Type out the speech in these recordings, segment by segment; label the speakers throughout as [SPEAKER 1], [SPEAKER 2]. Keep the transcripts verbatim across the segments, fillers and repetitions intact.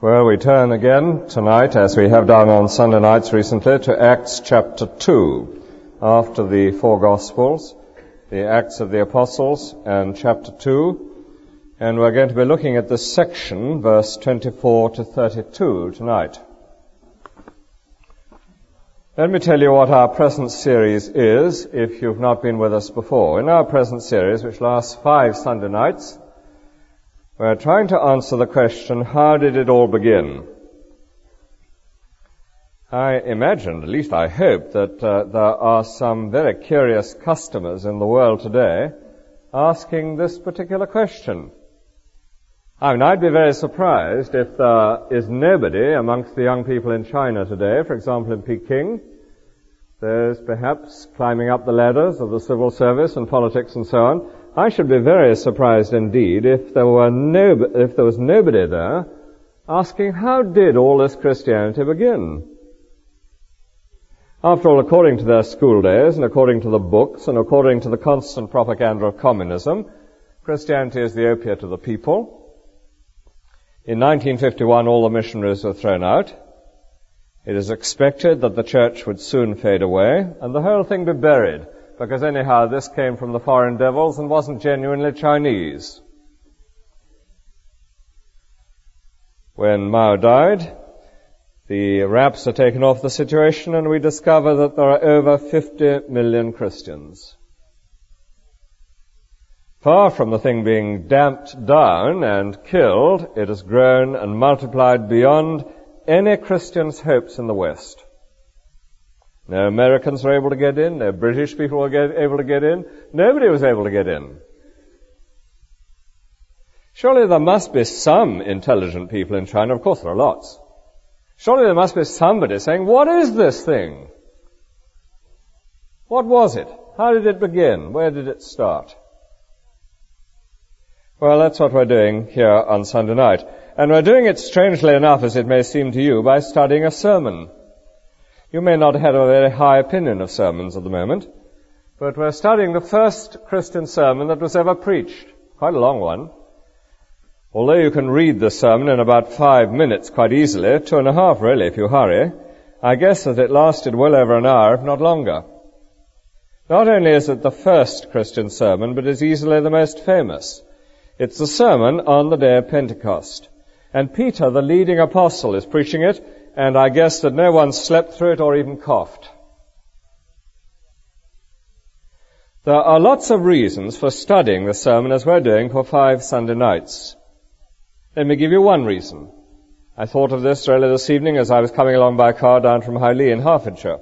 [SPEAKER 1] Well, we turn again tonight, as we have done on Sunday nights recently, to Acts chapter two. After the four Gospels, the Acts of the Apostles, and chapter two. And we're going to be looking at this section, verse twenty-four to thirty-two, tonight. Let me tell you what our present series is, if you've not been with us before. In our present series, which lasts five Sunday nights, we're trying to answer the question, how did it all begin? I imagine, at least I hope, that uh, there are some very curious customers in the world today asking this particular question. I mean, I'd be very surprised if there is nobody amongst the young people in China today, for example in Peking, those perhaps climbing up the ladders of the civil service and politics and so on. I should be very surprised indeed if there were no, if there was nobody there asking, how did all this Christianity begin? After all, according to their school days and according to the books and according to the constant propaganda of communism, Christianity is the opiate of the people. In nineteen fifty-one, all the missionaries were thrown out. It is expected that the church would soon fade away and the whole thing be buried, because anyhow this came from the foreign devils and wasn't genuinely Chinese. When Mao died, the wraps are taken off the situation and we discover that there are over fifty million Christians. Far from the thing being damped down and killed, it has grown and multiplied beyond any Christian's hopes in the West. No Americans were able to get in, no British people were get, able to get in, nobody was able to get in. Surely there must be some intelligent people in China, of course there are lots. Surely there must be somebody saying, what is this thing? What was it? How did it begin? Where did it start? Well, that's what we're doing here on Sunday night. And we're doing it, strangely enough, as it may seem to you, by studying a sermon. You may not have a very high opinion of sermons at the moment, but we're studying the first Christian sermon that was ever preached. Quite a long one. Although you can read the sermon in about five minutes quite easily, two and a half really if you hurry, I guess that it lasted well over an hour, if not longer. Not only is it the first Christian sermon, but it's easily the most famous. It's the sermon on the day of Pentecost. And Peter, the leading apostle, is preaching it, and I guess that no one slept through it or even coughed. There are lots of reasons for studying the sermon as we're doing for five Sunday nights. Let me give you one reason. I thought of this earlier this evening as I was coming along by car down from Highley in Hertfordshire.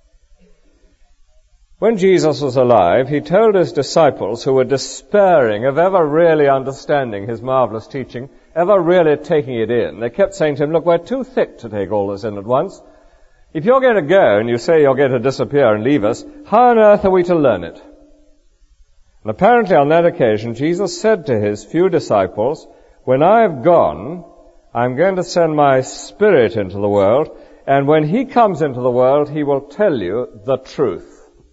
[SPEAKER 1] When Jesus was alive, he told his disciples, who were despairing of ever really understanding his marvelous teaching, ever really taking it in. They kept saying to him, look, we're too thick to take all this in at once. If you're going to go and you say you're going to disappear and leave us, how on earth are we to learn it? And apparently on that occasion, Jesus said to his few disciples, when I have gone, I'm going to send my Spirit into the world, and when he comes into the world, he will tell you the truth.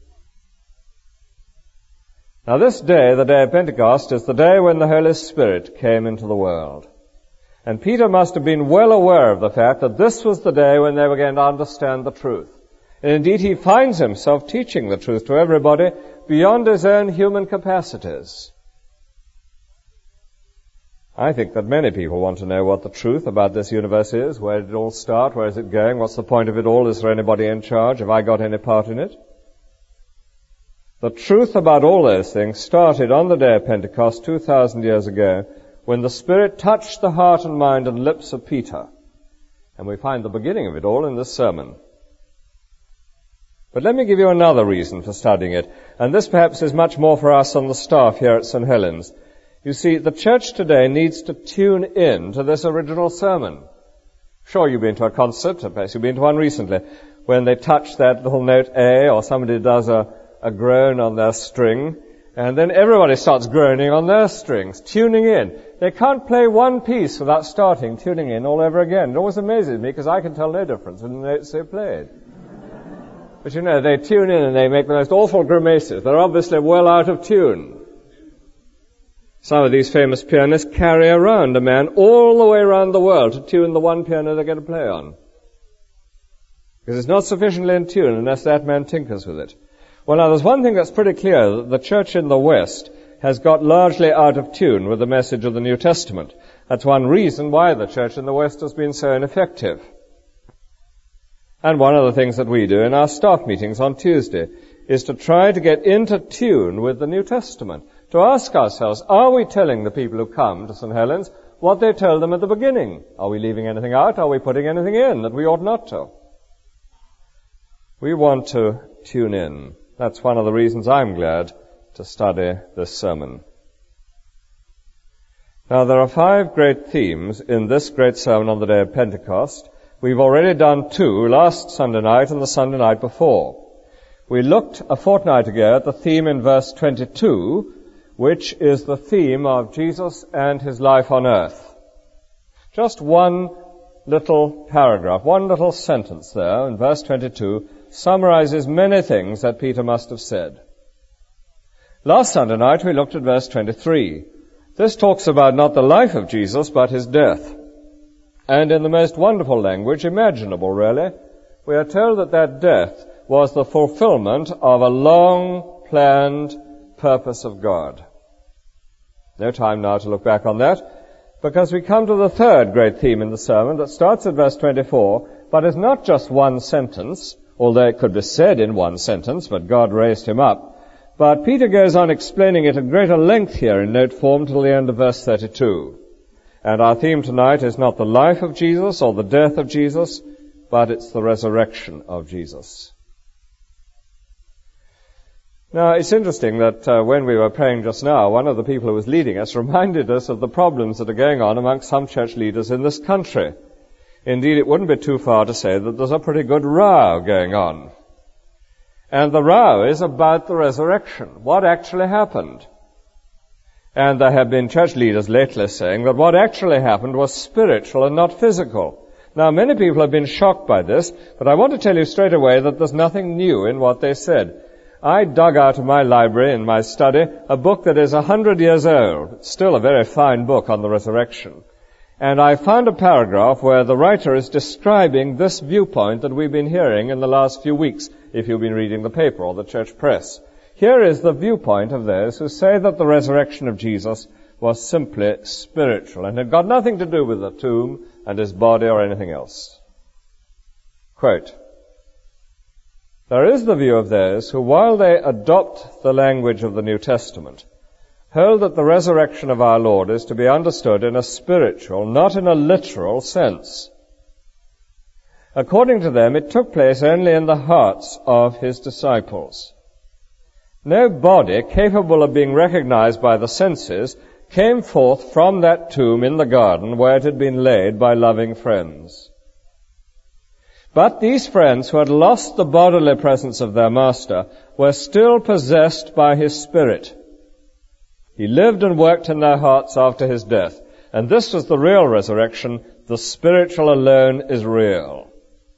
[SPEAKER 1] Now this day, the day of Pentecost, is the day when the Holy Spirit came into the world. And Peter must have been well aware of the fact that this was the day when they were going to understand the truth. And indeed, he finds himself teaching the truth to everybody beyond his own human capacities. I think that many people want to know what the truth about this universe is. Where did it all start? Where is it going? What's the point of it all? Is there anybody in charge? Have I got any part in it? The truth about all those things started on the day of Pentecost two thousand years ago, when the Spirit touched the heart and mind and lips of Peter. And we find the beginning of it all in this sermon. But let me give you another reason for studying it, and this perhaps is much more for us on the staff here at Saint Helens. You see, the church today needs to tune in to this original sermon. Sure, you've been to a concert, perhaps you've been to one recently, when they touch that little note A, or somebody does a, a groan on their string, and then everybody starts groaning on their strings, tuning in. They can't play one piece without starting tuning in all over again. It always amazes me, because I can tell no difference in the notes they played. But you know, they tune in and they make the most awful grimaces. They're obviously well out of tune. Some of these famous pianists carry around a man all the way around the world to tune the one piano they're going to play on. Because it's not sufficiently in tune unless that man tinkers with it. Well, now, there's one thing that's pretty clear, that the church in the West has got largely out of tune with the message of the New Testament. That's one reason why the church in the West has been so ineffective. And one of the things that we do in our staff meetings on Tuesday is to try to get into tune with the New Testament. To ask ourselves, are we telling the people who come to Saint Helens what they told them at the beginning? Are we leaving anything out? Are we putting anything in that we ought not to? We want to tune in. That's one of the reasons I'm glad to study this sermon. Now, there are five great themes in this great sermon on the day of Pentecost. We've already done two, last Sunday night and the Sunday night before. We looked a fortnight ago at the theme in verse twenty-two, which is the theme of Jesus and his life on earth. Just one little paragraph, one little sentence there in verse twenty-two summarizes many things that Peter must have said. Last Sunday night we looked at verse twenty-three. This talks about not the life of Jesus, but his death. And in the most wonderful language imaginable, really, we are told that that death was the fulfillment of a long-planned purpose of God. No time now to look back on that, because we come to the third great theme in the sermon that starts at verse twenty-four, but is not just one sentence, although it could be said in one sentence, but God raised him up. But Peter goes on explaining it at greater length here in note form till the end of verse thirty-two. And our theme tonight is not the life of Jesus or the death of Jesus, but it's the resurrection of Jesus. Now, it's interesting that uh, when we were praying just now, one of the people who was leading us reminded us of the problems that are going on amongst some church leaders in this country. Indeed, it wouldn't be too far to say that there's a pretty good row going on. And the row is about the resurrection, what actually happened. And there have been church leaders lately saying that what actually happened was spiritual and not physical. Now, many people have been shocked by this, but I want to tell you straight away that there's nothing new in what they said. I dug out of my library in my study a book that is a hundred years old. It's still a very fine book on the resurrection. And I found a paragraph where the writer is describing this viewpoint that we've been hearing in the last few weeks, if you've been reading the paper or the church press. Here is the viewpoint of those who say that the resurrection of Jesus was simply spiritual and had got nothing to do with the tomb and his body or anything else. Quote, there is the view of those who, while they adopt the language of the New Testament, hold that the resurrection of our Lord is to be understood in a spiritual, not in a literal sense. According to them, it took place only in the hearts of his disciples. No body capable of being recognized by the senses came forth from that tomb in the garden where it had been laid by loving friends. But these friends who had lost the bodily presence of their master were still possessed by his spirit. He lived and worked in their hearts after his death. And this was the real resurrection. The spiritual alone is real.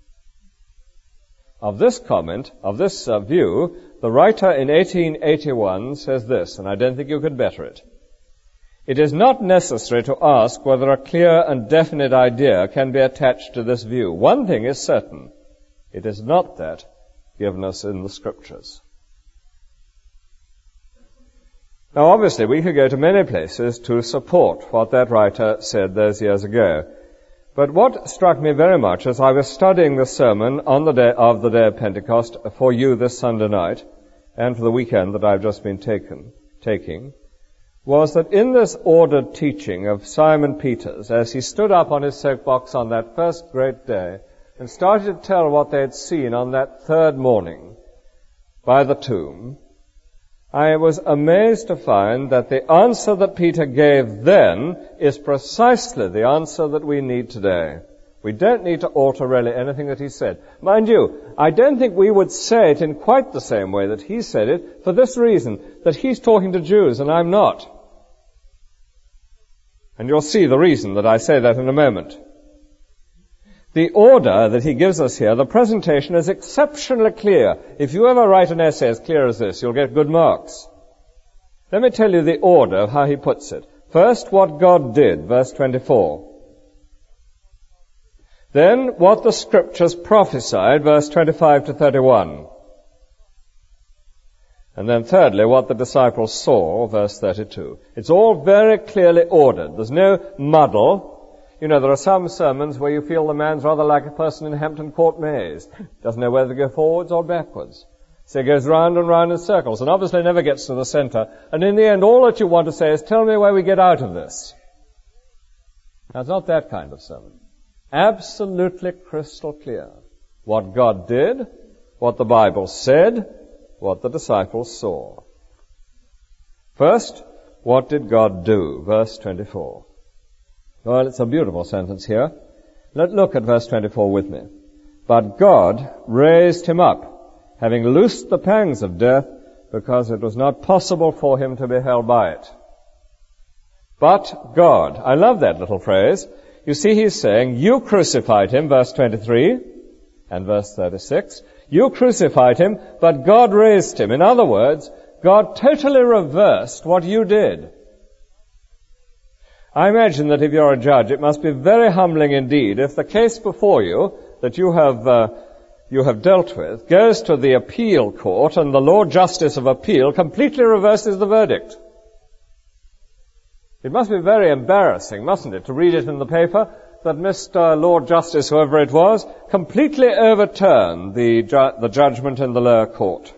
[SPEAKER 1] Of this comment, of this uh, view, the writer in eighteen eighty-one says this, and I don't think you could better it. It is not necessary to ask whether a clear and definite idea can be attached to this view. One thing is certain. It is not that given us in the Scriptures. Now, obviously, we could go to many places to support what that writer said those years ago. But what struck me very much as I was studying the sermon on the day of the day of Pentecost for you this Sunday night, and for the weekend that I've just been taken, taking, was that in this ordered teaching of Simon Peter's, as he stood up on his soapbox on that first great day and started to tell what they had seen on that third morning by the tomb, I was amazed to find that the answer that Peter gave then is precisely the answer that we need today. We don't need to alter really anything that he said. Mind you, I don't think we would say it in quite the same way that he said it, for this reason, that he's talking to Jews and I'm not. And you'll see the reason that I say that in a moment. The order that he gives us here, the presentation, is exceptionally clear. If you ever write an essay as clear as this, you'll get good marks. Let me tell you the order of how he puts it. First, what God did, verse twenty-four. Then, what the Scriptures prophesied, verse twenty-five to thirty-one. And then thirdly, what the disciples saw, verse thirty-two. It's all very clearly ordered. There's no muddle. You know, there are some sermons where you feel the man's rather like a person in Hampton Court maze. Doesn't know whether to go forwards or backwards. So he goes round and round in circles and obviously never gets to the center. And in the end, all that you want to say is, tell me where we get out of this. Now, it's not that kind of sermon. Absolutely crystal clear. What God did, what the Bible said, what the disciples saw. First, what did God do? Verse twenty-four. Well, it's a beautiful sentence here. Let's look at verse twenty-four with me. But God raised him up, having loosed the pangs of death, because it was not possible for him to be held by it. But God. I love that little phrase. You see, he's saying, you crucified him, verse twenty-three, and verse thirty-six. You crucified him, but God raised him. In other words, God totally reversed what you did. I imagine that if you're a judge, it must be very humbling indeed if the case before you that you have uh, you have dealt with goes to the appeal court and the Lord Justice of Appeal completely reverses the verdict. It must be very embarrassing, mustn't it, to read it in the paper that Mister Lord Justice, whoever it was, completely overturned the, ju- the judgment in the lower court.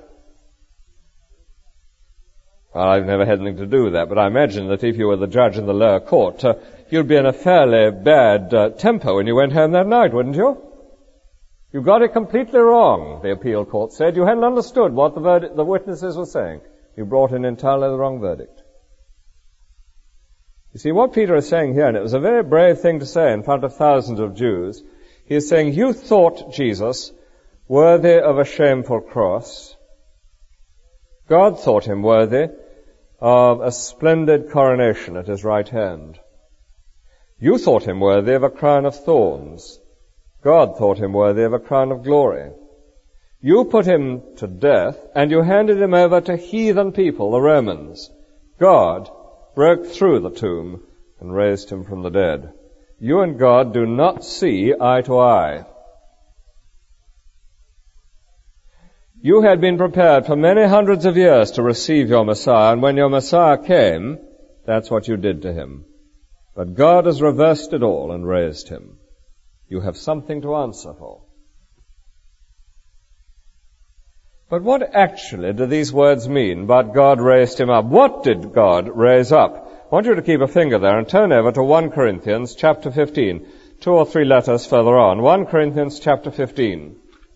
[SPEAKER 1] Well, I've never had anything to do with that, but I imagine that if you were the judge in the lower court, uh, you'd be in a fairly bad uh, temper when you went home that night, wouldn't you? You got it completely wrong, the appeal court said. You hadn't understood what the, verdi- the witnesses were saying. You brought in entirely the wrong verdict. You see, what Peter is saying here, and it was a very brave thing to say in front of thousands of Jews, he is saying, you thought Jesus worthy of a shameful cross. God thought him worthy of a splendid coronation at his right hand. You thought him worthy of a crown of thorns. God thought him worthy of a crown of glory. You put him to death, and you handed him over to heathen people, the Romans. God broke through the tomb and raised him from the dead. You and God do not see eye to eye. You had been prepared for many hundreds of years to receive your Messiah, and when your Messiah came, that's what you did to him. But God has reversed it all and raised him. You have something to answer for. But what actually do these words mean, but God raised him up? What did God raise up? I want you to keep a finger there and turn over to First Corinthians chapter fifteen, two or three letters further on. First Corinthians chapter fifteen.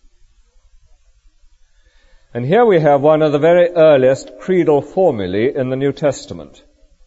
[SPEAKER 1] And here we have one of the very earliest creedal formulae in the New Testament.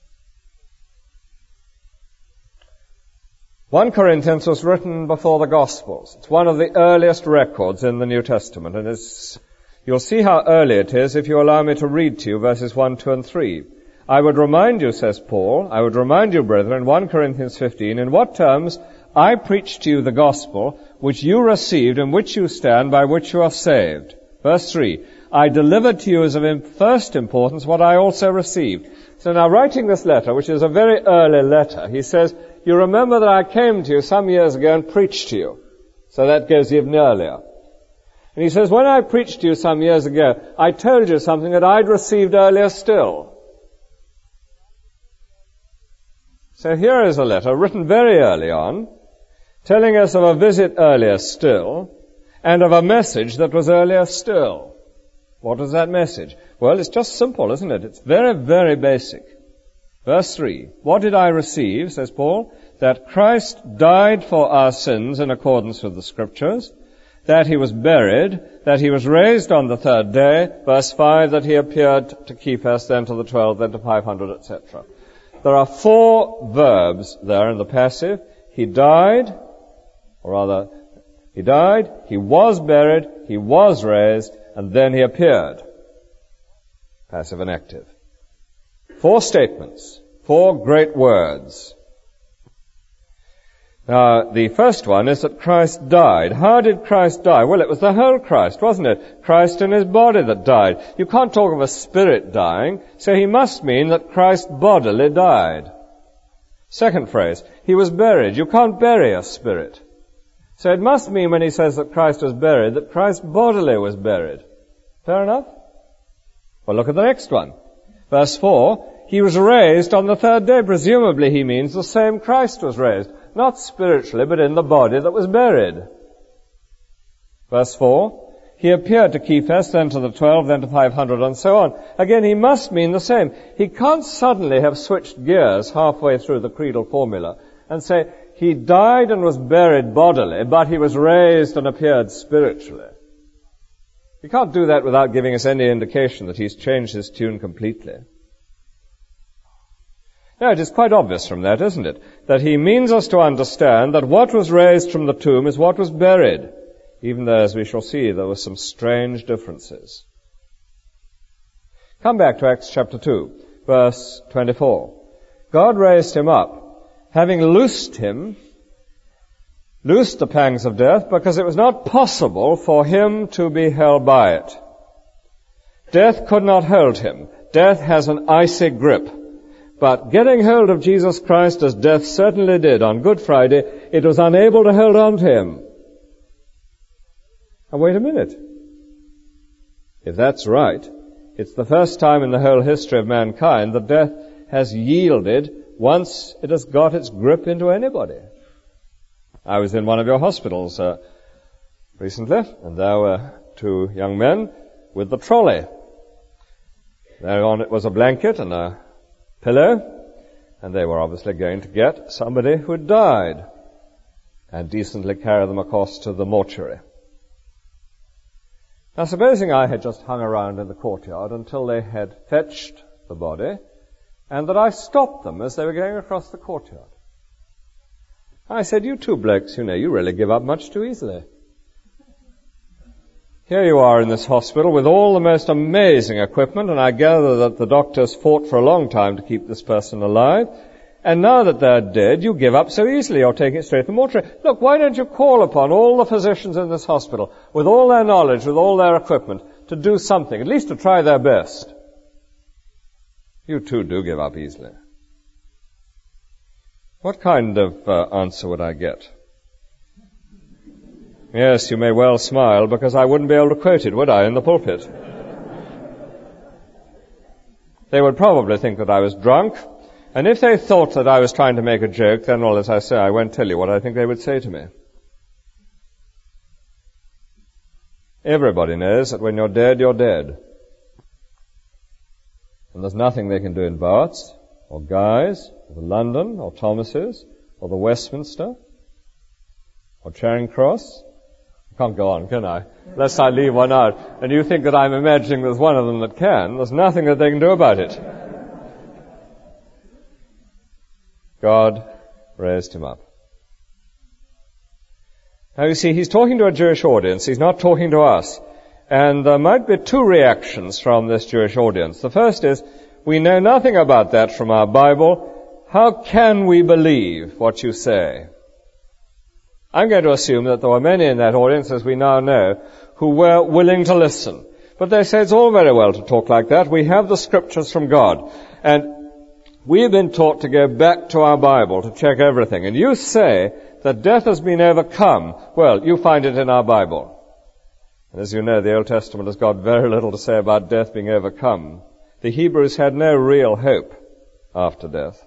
[SPEAKER 1] First Corinthians was written before the Gospels. It's one of the earliest records in the New Testament, and it's you'll see how early it is if you allow me to read to you verses one, two, and three. I would remind you, says Paul, I would remind you, brethren, First Corinthians fifteen, in what terms I preached to you the gospel, which you received, in which you stand, by which you are saved. Verse three, I delivered to you as of first importance what I also received. So now writing this letter, which is a very early letter, he says, you remember that I came to you some years ago and preached to you. So that goes even earlier. And he says, when I preached to you some years ago, I told you something that I'd received earlier still. So here is a letter written very early on, telling us of a visit earlier still, and of a message that was earlier still. What is that message? Well, it's just simple, isn't it? It's very, very basic. Verse three, what did I receive, says Paul? That Christ died for our sins in accordance with the Scriptures, that he was buried, that he was raised on the third day, verse five, that he appeared to Cephas, then to the twelve, then to five hundred, et cetera. There are four verbs there in the passive. He died, or rather, he died, he was buried, he was raised, and then he appeared. Passive and active. Four statements, four great words. Now, the first one is that Christ died. How did Christ die? Well, it was the whole Christ, wasn't it? Christ in his body that died. You can't talk of a spirit dying, so he must mean that Christ bodily died. Second phrase, he was buried. You can't bury a spirit. So it must mean when he says that Christ was buried, that Christ bodily was buried. Fair enough? Well, look at the next one. Verse four, he was raised on the third day. Presumably he means the same Christ was raised. Not spiritually, but in the body that was buried. Verse four, he appeared to Cephas, then to the twelve, then to five hundred, and so on. Again, he must mean the same. He can't suddenly have switched gears halfway through the creedal formula and say, he died and was buried bodily, but he was raised and appeared spiritually. You can't do that without giving us any indication that he's changed his tune completely. Now, it is quite obvious from that, isn't it, that he means us to understand that what was raised from the tomb is what was buried, even though, as we shall see, there were some strange differences. Come back to Acts chapter two, verse twenty-four. God raised him up, having loosed him, loosed the pangs of death, because it was not possible for him to be held by it. Death could not hold him. Death has an icy grip. But getting hold of Jesus Christ, as death certainly did on Good Friday, it was unable to hold on to him. Now wait a minute. If that's right, it's the first time in the whole history of mankind that death has yielded once it has got its grip into anybody. I was in one of your hospitals uh, recently, and there were two young men with the trolley. Thereon it was a blanket and a pillow, and they were obviously going to get somebody who had died and decently carry them across to the mortuary. Now, supposing I had just hung around in the courtyard until they had fetched the body, and that I stopped them as they were going across the courtyard. I said, you two blokes, you know, you really give up much too easily. Here you are in this hospital with all the most amazing equipment, and I gather that the doctors fought for a long time to keep this person alive. And now that they're dead, you give up so easily. You're taking it straight to the mortuary. Look, why don't you call upon all the physicians in this hospital, with all their knowledge, with all their equipment, to do something, at least to try their best? You too do give up easily. What kind of uh, answer would I get? Yes, you may well smile, because I wouldn't be able to quote it, would I, in the pulpit? They would probably think that I was drunk, and if they thought that I was trying to make a joke, then, well, as I say, I won't tell you what I think they would say to me. Everybody knows that when you're dead, you're dead. And there's nothing they can do in Barts, or Guy's, or the London, or Thomas's, or the Westminster, or Charing Cross. Can't go on, can I? Lest I leave one out. And you think that I'm imagining there's one of them that can. There's nothing that they can do about it. God raised him up. Now you see, he's talking to a Jewish audience. He's not talking to us. And there might be two reactions from this Jewish audience. The first is, we know nothing about that from our Bible. How can we believe what you say? I'm going to assume that there were many in that audience, as we now know, who were willing to listen. But they say it's all very well to talk like that. We have the scriptures from God. And we've been taught to go back to our Bible to check everything. And you say that death has been overcome. Well, you find it in our Bible. And as you know, the Old Testament has got very little to say about death being overcome. The Hebrews had no real hope after death.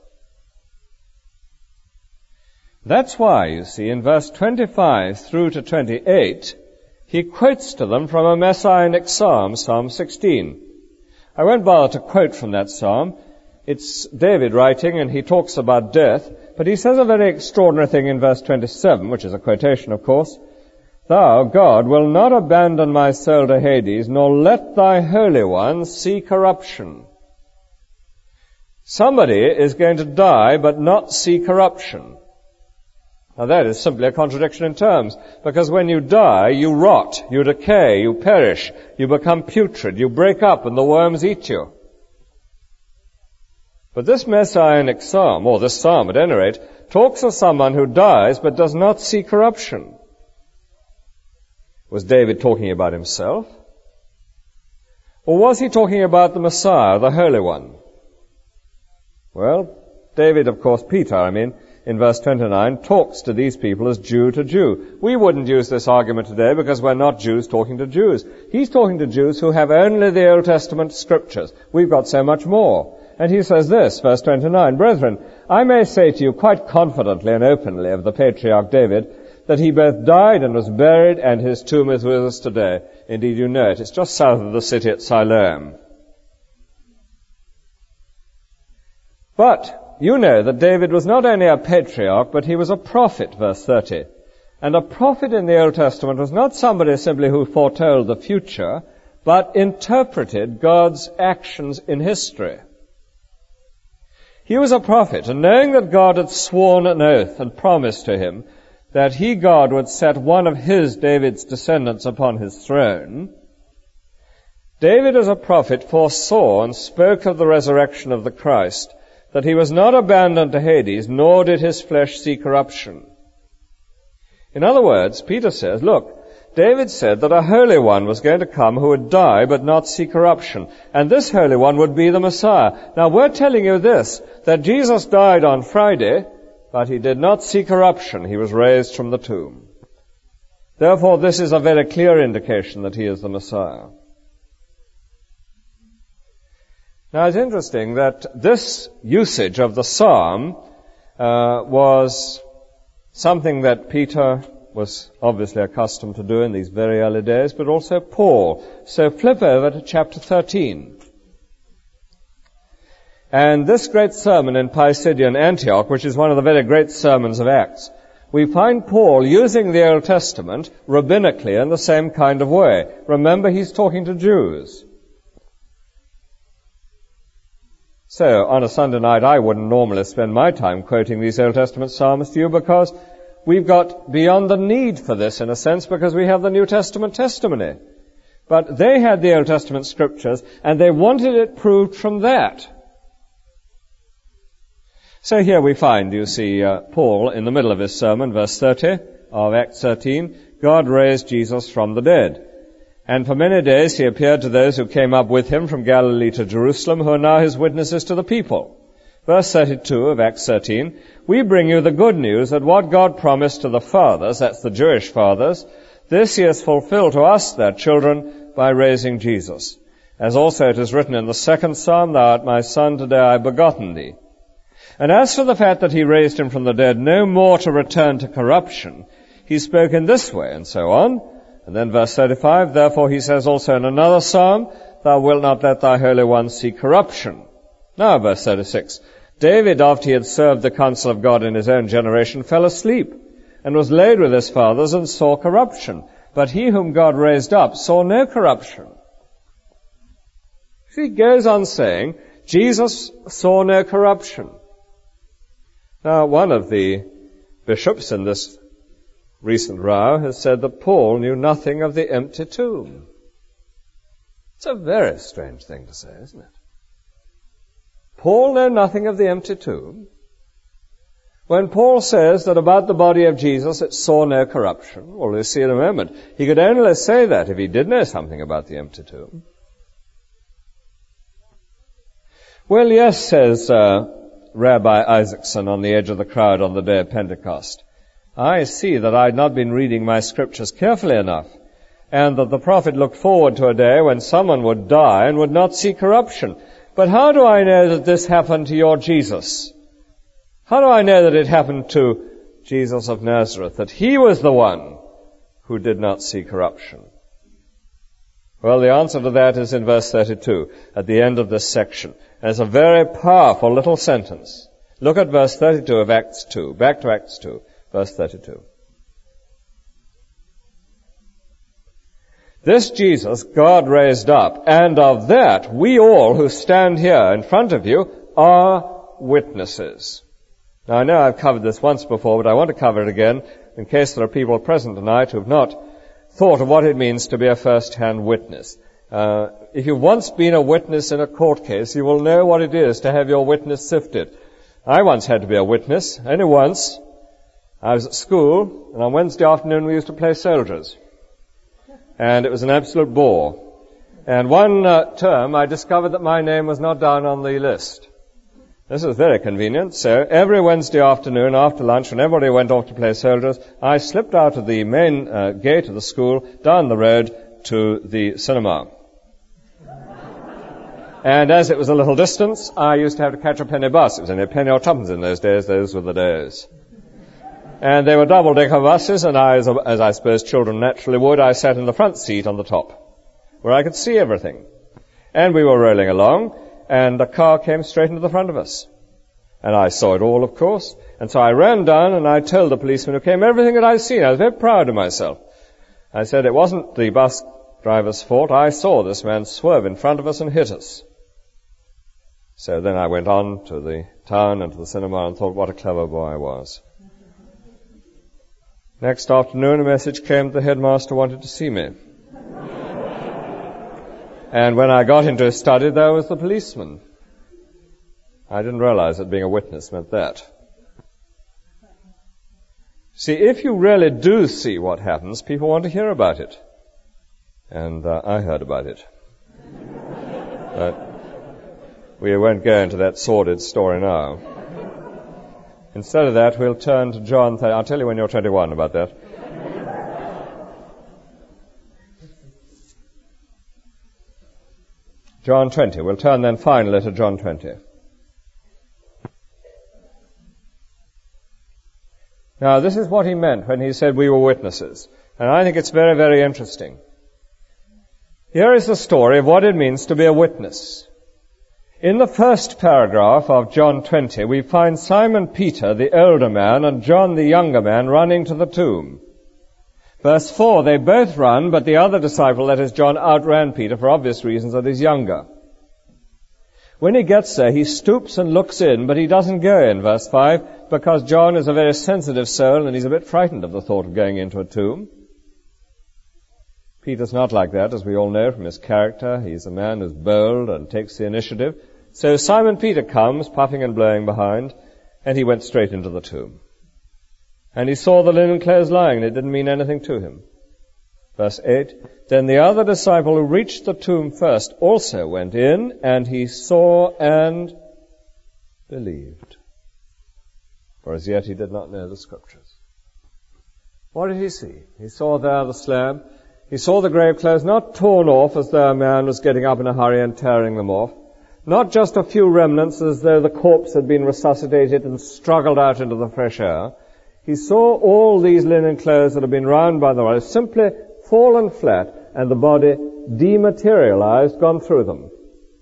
[SPEAKER 1] That's why, you see, in verse twenty-five through to twenty-eight, he quotes to them from a messianic psalm, Psalm sixteen. I won't bother to quote from that psalm. It's David writing, and he talks about death, but he says a very extraordinary thing in verse twenty-seven, which is a quotation, of course. Thou, God, will not abandon my soul to Hades, nor let thy Holy One see corruption. Somebody is going to die, but not see corruption. Now that is simply a contradiction in terms, because when you die, you rot, you decay, you perish, you become putrid, you break up and the worms eat you. But this messianic psalm, or this psalm at any rate, talks of someone who dies but does not see corruption. Was David talking about himself? Or was he talking about the Messiah, the Holy One? Well, David, of course, Peter, I mean, in verse twenty-nine, talks to these people as Jew to Jew. We wouldn't use this argument today because we're not Jews talking to Jews. He's talking to Jews who have only the Old Testament scriptures. We've got so much more. And he says this, verse twenty-nine, Brethren, I may say to you quite confidently and openly of the patriarch David, that he both died and was buried, and his tomb is with us today. Indeed, you know it. It's just south of the city at Siloam. But you know that David was not only a patriarch, but he was a prophet, verse thirty. And a prophet in the Old Testament was not somebody simply who foretold the future, but interpreted God's actions in history. He was a prophet, and knowing that God had sworn an oath and promised to him that he, God, would set one of his, David's descendants, upon his throne, David as a prophet foresaw and spoke of the resurrection of the Christ, that he was not abandoned to Hades, nor did his flesh see corruption. In other words, Peter says, look, David said that a Holy One was going to come who would die but not see corruption. And this Holy One would be the Messiah. Now we're telling you this, that Jesus died on Friday, but he did not see corruption. He was raised from the tomb. Therefore, this is a very clear indication that he is the Messiah. Now, it's interesting that this usage of the psalm uh, was something that Peter was obviously accustomed to do in these very early days, but also Paul. So flip over to chapter thirteen. And this great sermon in Pisidian Antioch, which is one of the very great sermons of Acts, we find Paul using the Old Testament rabbinically in the same kind of way. Remember, he's talking to Jews. So, on a Sunday night, I wouldn't normally spend my time quoting these Old Testament psalms to you because we've got beyond the need for this, in a sense, because we have the New Testament testimony. But they had the Old Testament scriptures, and they wanted it proved from that. So here we find, you see, uh, Paul in the middle of his sermon, verse thirty of Acts thirteen, God raised Jesus from the dead. And for many days he appeared to those who came up with him from Galilee to Jerusalem, who are now his witnesses to the people. Verse thirty-two of Acts thirteen, we bring you the good news that what God promised to the fathers, that's the Jewish fathers, this he has fulfilled to us, their children, by raising Jesus. As also it is written in the second psalm, Thou art my son, today I have begotten thee. And as for the fact that he raised him from the dead, no more to return to corruption, he spoke in this way, and so on. And then verse thirty-five, therefore he says also in another psalm, Thou wilt not let thy Holy One see corruption. Now verse thirty-six, David, after he had served the counsel of God in his own generation, fell asleep, and was laid with his fathers, and saw corruption. But he whom God raised up saw no corruption. He goes on saying, Jesus saw no corruption. Now, one of the bishops in this recent row has said that Paul knew nothing of the empty tomb. It's a very strange thing to say, isn't it? Paul knew nothing of the empty tomb. When Paul says that about the body of Jesus it saw no corruption, well, we'll see in a moment, he could only say that if he did know something about the empty tomb. Well, yes, says uh, Rabbi Isaacson on the edge of the crowd on the day of Pentecost, I see that I had not been reading my scriptures carefully enough, and that the prophet looked forward to a day when someone would die and would not see corruption. But how do I know that this happened to your Jesus? How do I know that it happened to Jesus of Nazareth, that he was the one who did not see corruption? Well, the answer to that is in verse thirty-two, at the end of this section. And it's a very powerful little sentence. Look at verse thirty-two of Acts two. Back to Acts two, verse thirty-two. This Jesus God raised up, and of that we all who stand here in front of you are witnesses. Now, I know I've covered this once before, but I want to cover it again in case there are people present tonight who have not thought of what it means to be a first-hand witness. Uh, if you've once been a witness in a court case, you will know what it is to have your witness sifted. I once had to be a witness, only once. I was at school, and on Wednesday afternoon we used to play soldiers. And it was an absolute bore. And one uh, term I discovered that my name was not down on the list. This was very convenient. So every Wednesday afternoon after lunch, when everybody went off to play soldiers, I slipped out of the main uh, gate of the school, down the road to the cinema. And as it was a little distance, I used to have to catch a penny bus. It was only a penny or twopence in those days. Those were the days. And they were double-decker buses, and I, as, as I suppose children naturally would, I sat in the front seat on the top, where I could see everything. And we were rolling along, and a car came straight into the front of us. And I saw it all, of course. And so I ran down, and I told the policeman who came everything that I'd seen. I was very proud of myself. I said it wasn't the bus driver's fault. I saw this man swerve in front of us and hit us. So then I went on to the town and to the cinema and thought what a clever boy I was. Next afternoon, a message came that the headmaster wanted to see me. And when I got into his study, there was the policeman. I didn't realize that being a witness meant that. See, if you really do see what happens, people want to hear about it. And uh, I heard about it. But we won't go into that sordid story now. Instead of that, we'll turn to John thirty. I'll tell you when you're twenty-one about that. John twenty. We'll turn then finally to John twenty. Now, this is what he meant when he said we were witnesses. And I think it's very, very interesting. Here is the story of what it means to be a witness. In the first paragraph of John twenty, we find Simon Peter, the older man, and John, the younger man, running to the tomb. Verse four, they both run, but the other disciple, that is John, outran Peter for obvious reasons that he's younger. When he gets there, he stoops and looks in, but he doesn't go in, verse five, because John is a very sensitive soul and he's a bit frightened of the thought of going into a tomb. Peter's not like that, as we all know from his character. He's a man who's bold and takes the initiative. So Simon Peter comes, puffing and blowing behind, and he went straight into the tomb. And he saw the linen clothes lying, and it didn't mean anything to him. Verse eight, then the other disciple who reached the tomb first also went in, and he saw and believed. For as yet he did not know the Scriptures. What did he see? He saw there the slab. He saw the grave clothes not torn off as though a man was getting up in a hurry and tearing them off. Not just a few remnants as though the corpse had been resuscitated and struggled out into the fresh air. He saw all these linen clothes that had been round by the water simply fallen flat and the body dematerialized, gone through them.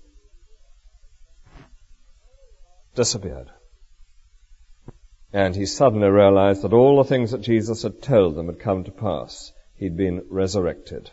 [SPEAKER 1] Disappeared. And he suddenly realized that all the things that Jesus had told them had come to pass. He'd been resurrected.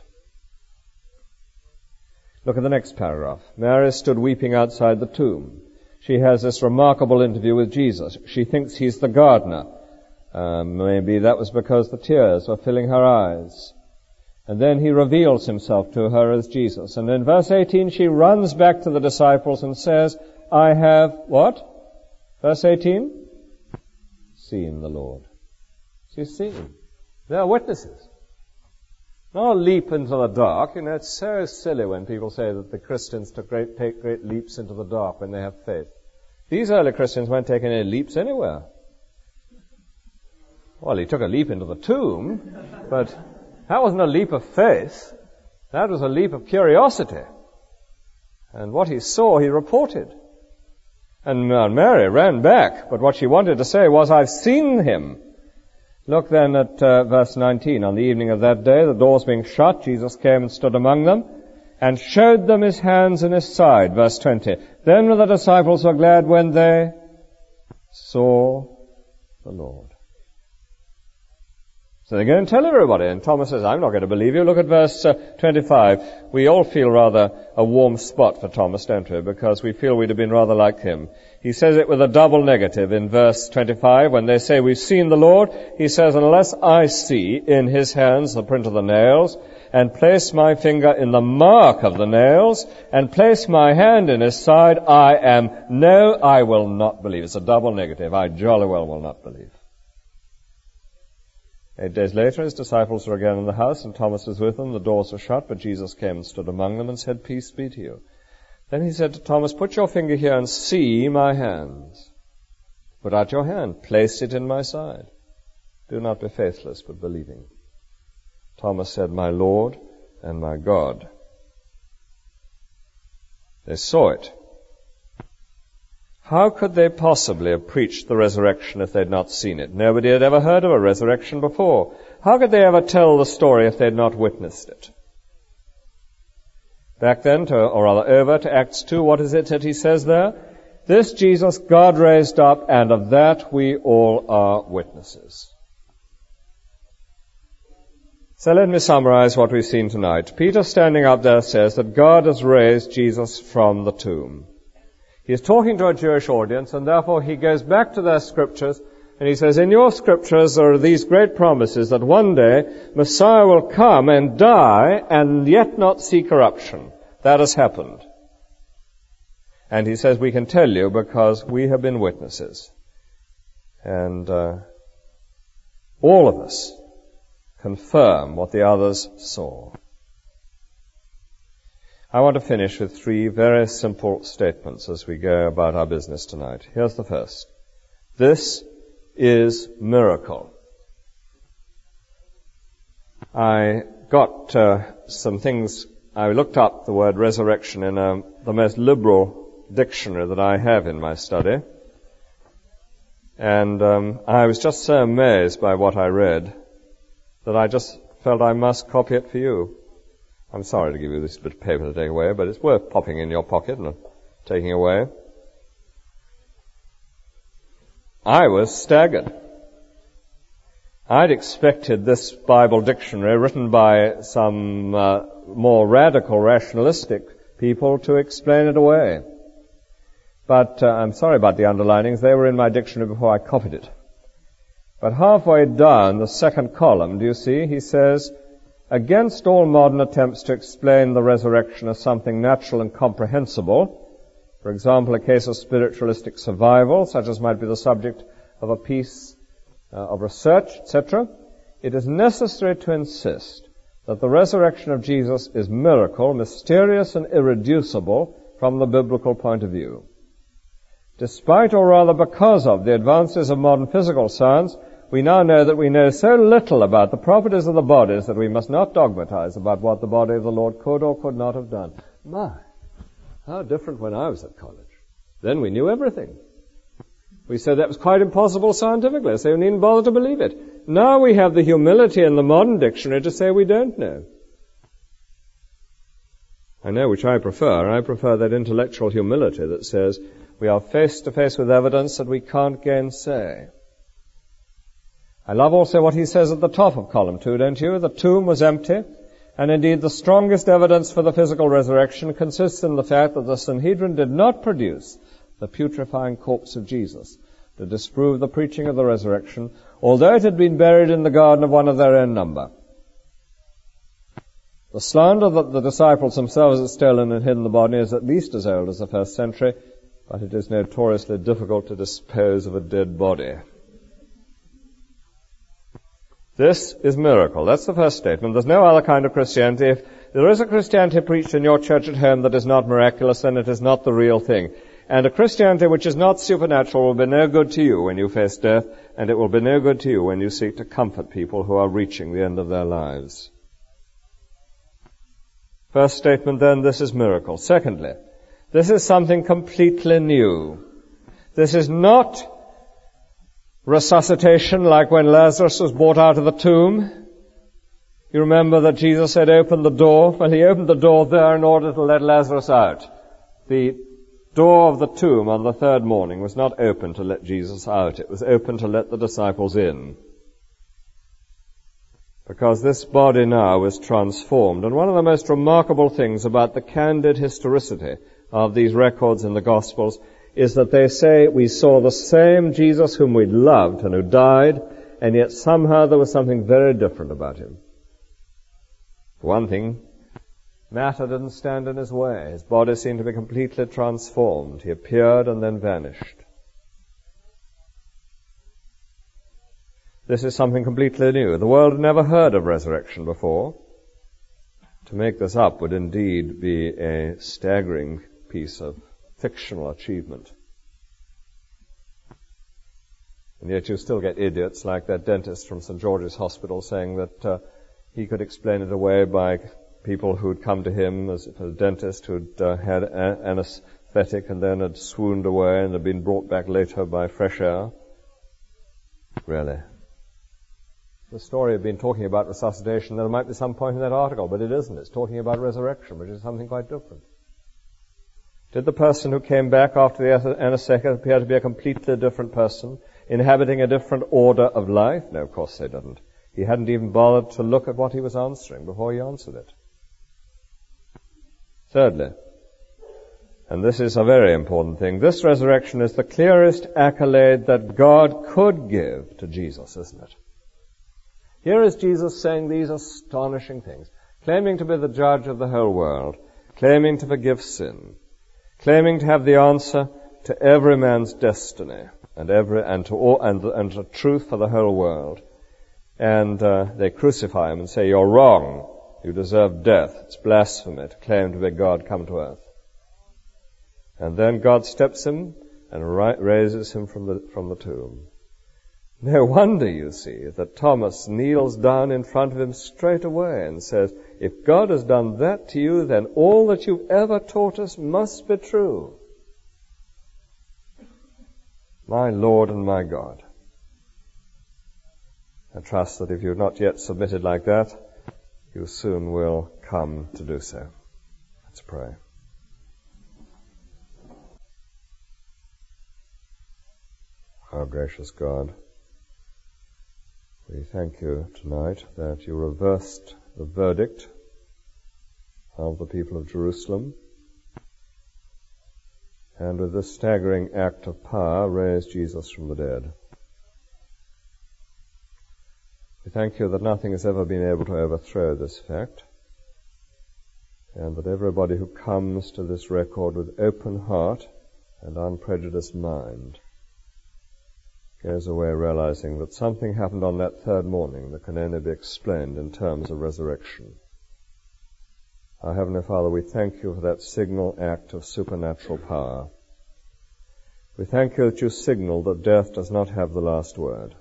[SPEAKER 1] Look at the next paragraph. Mary stood weeping outside the tomb. She has this remarkable interview with Jesus. She thinks he's the gardener. Um, maybe that was because the tears were filling her eyes. And then he reveals himself to her as Jesus. And in verse eighteen, she runs back to the disciples and says, I have, what? Verse eighteen? Seen the Lord. She's seen. They are witnesses. Not a leap into the dark. You know, it's so silly when people say that the Christians took great, take great leaps into the dark when they have faith. These early Christians weren't taking any leaps anywhere. Well, he took a leap into the tomb, but that wasn't a leap of faith. That was a leap of curiosity. And what he saw, he reported. And Mary ran back, but what she wanted to say was, I've seen him. Look then at uh, verse nineteen. On the evening of that day, the doors being shut, Jesus came and stood among them and showed them his hands and his side. Verse twenty. Then the disciples were glad when they saw the Lord. So they're going to tell everybody. And Thomas says, I'm not going to believe you. Look at verse uh, twenty-five. We all feel rather a warm spot for Thomas, don't we? Because we feel we'd have been rather like him. He says it with a double negative in verse twenty-five. When they say, we've seen the Lord, he says, unless I see in his hands the print of the nails, and place my finger in the mark of the nails, and place my hand in his side, I am, no, I will not believe. It's a double negative. I jolly well will not believe. Eight days later, his disciples were again in the house, and Thomas was with them. The doors were shut, but Jesus came and stood among them and said, "Peace be to you." Then he said to Thomas, "Put your finger here and see my hands. Put out your hand, place it in my side. Do not be faithless, but believing." Thomas said, "My Lord and my God." They saw it. How could they possibly have preached the resurrection if they'd not seen it? Nobody had ever heard of a resurrection before. How could they ever tell the story if they'd not witnessed it? Back then, to, or rather over to Acts two, what is it that he says there? This Jesus God raised up, and of that we all are witnesses. So let me summarize what we've seen tonight. Peter, standing up there, says that God has raised Jesus from the tomb. He is talking to a Jewish audience, and therefore he goes back to their scriptures, and he says, in your scriptures there are these great promises that one day Messiah will come and die and yet not see corruption. That has happened. And he says, we can tell you because we have been witnesses. And uh, all of us confirm what the others saw. I want to finish with three very simple statements as we go about our business tonight. Here's the first. This is miracle. I got uh, some things, I looked up the word resurrection in a, the most liberal dictionary that I have in my study. And um, I was just so amazed by what I read that I just felt I must copy it for you. I'm sorry to give you this bit of paper to take away, but it's worth popping in your pocket and taking away. I was staggered. I'd expected this Bible dictionary, written by some uh, more radical rationalistic people, to explain it away. But uh, I'm sorry about the underlinings. They were in my dictionary before I copied it. But halfway down the second column, do you see, he says, against all modern attempts to explain the resurrection as something natural and comprehensible, for example, a case of spiritualistic survival, such as might be the subject of a piece uh, of research, et cetera, it is necessary to insist that the resurrection of Jesus is miracle, mysterious and irreducible from the biblical point of view. Despite, or rather because of, the advances of modern physical science, we now know that we know so little about the properties of the bodies that we must not dogmatize about what the body of the Lord could or could not have done. My, how different when I was at college. Then we knew everything. We said that was quite impossible scientifically, so we needn't bother to believe it. Now we have the humility in the modern dictionary to say we don't know. I know which I prefer. I prefer that intellectual humility that says we are face to face with evidence that we can't gainsay. I love also what he says at the top of column two, don't you? The tomb was empty, and indeed the strongest evidence for the physical resurrection consists in the fact that the Sanhedrin did not produce the putrefying corpse of Jesus to disprove the preaching of the resurrection, although it had been buried in the garden of one of their own number. The slander that the disciples themselves had stolen and hidden the body is at least as old as the first century, but it is notoriously difficult to dispose of a dead body. This is miracle. That's the first statement. There's no other kind of Christianity. If there is a Christianity preached in your church at home that is not miraculous, then it is not the real thing. And a Christianity which is not supernatural will be no good to you when you face death, and it will be no good to you when you seek to comfort people who are reaching the end of their lives. First statement then, this is miracle. Secondly, this is something completely new. This is not resuscitation like when Lazarus was brought out of the tomb. You remember that Jesus had opened the door. Well, he opened the door there in order to let Lazarus out. The door of the tomb on the third morning was not open to let Jesus out. It was open to let the disciples in. Because this body now was transformed. And one of the most remarkable things about the candid historicity of these records in the Gospels is that they say we saw the same Jesus whom we loved and who died, and yet somehow there was something very different about him. For one thing, matter didn't stand in his way. His body seemed to be completely transformed. He appeared and then vanished. This is something completely new. The world had never heard of resurrection before. To make this up would indeed be a staggering piece of fictional achievement. And yet you still get idiots like that dentist from Saint George's Hospital saying that uh, he could explain it away by people who'd come to him as a dentist who'd uh, had a- anesthetic and then had swooned away and had been brought back later by fresh air. Really. The story had been talking about resuscitation. There might be some point in that article, but it isn't. It's talking about resurrection, which is something quite different. Did the person who came back after the anesthetic appear to be a completely different person, inhabiting a different order of life? No, of course they didn't. He hadn't even bothered to look at what he was answering before he answered it. Thirdly, and this is a very important thing, this resurrection is the clearest accolade that God could give to Jesus, isn't it? Here is Jesus saying these astonishing things, claiming to be the judge of the whole world, claiming to forgive sin, claiming to have the answer to every man's destiny and every and to all and the, and the truth for the whole world. And uh, they crucify him and say, "You're wrong. You deserve death. It's blasphemy to claim to be God come to earth." And then God steps him and ri- raises him from the from the tomb. No wonder, you see, that Thomas kneels down in front of him straight away and says, "If God has done that to you, then all that you've ever taught us must be true." My Lord and my God. I trust that if you've not yet submitted like that, you soon will come to do so. Let's pray. Our gracious God, we thank you tonight that you reversed the verdict of the people of Jerusalem and with this staggering act of power raised Jesus from the dead. We thank you that nothing has ever been able to overthrow this fact, and that everybody who comes to this record with open heart and unprejudiced mind goes away realizing that something happened on that third morning that can only be explained in terms of resurrection. Our Heavenly Father, we thank you for that signal act of supernatural power. We thank you that you signaled that death does not have the last word.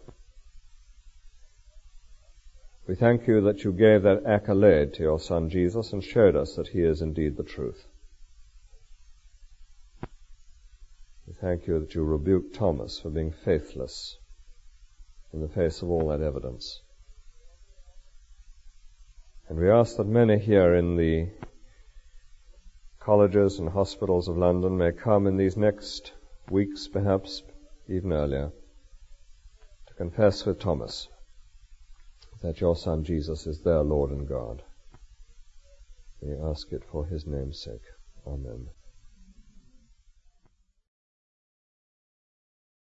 [SPEAKER 1] We thank you that you gave that accolade to your Son Jesus and showed us that he is indeed the truth. We thank you that you rebuked Thomas for being faithless in the face of all that evidence. And we ask that many here in the colleges and hospitals of London may come in these next weeks, perhaps even earlier, to confess with Thomas that your Son Jesus is their Lord and God. We ask it for his name's sake. Amen.